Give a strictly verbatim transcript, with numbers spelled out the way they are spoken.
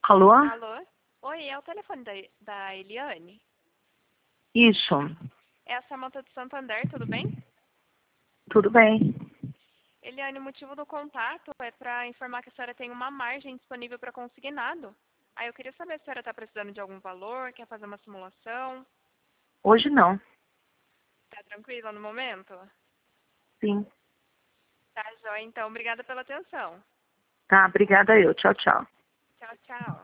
Alô? Alô? Oi, é o telefone da, da Eliane? Isso. É a Samanta do Santander, tudo bem? Tudo bem. Eliane, o motivo do contato é para informar que a senhora tem uma margem disponível para consignado. Aí eu queria saber se a senhora está precisando de algum valor, quer fazer uma simulação. Hoje não. Tá tranquila no momento? Sim. Tá, joia. Então, obrigada pela atenção. Tá, obrigada eu. Tchau, tchau. Tchau, tchau.